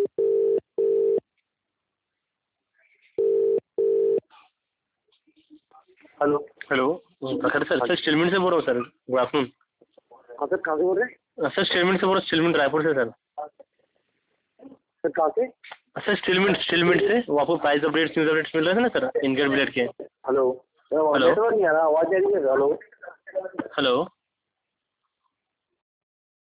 Hello. Hello Prakhar sir, sir Steelmint से बोल रहा हूँ सर। Good afternoon. हाँ सर, कहाँ से बोल रहे हैं? सर स्टीलमिंट से बोल रहा हूँ, स्टीलमिंट रायपुर से सर। सर कहाँ से? सर स्टीलमिंट से वो आपको प्राइस अपडेट्स न्यूज अपडेट्स मिल रहे थे ना सर, इनगेट बिलेट के। हेलो। हेलो। नेटवर्क नहीं आ रहा, आवाज आ रही है। हेलो। हेलो।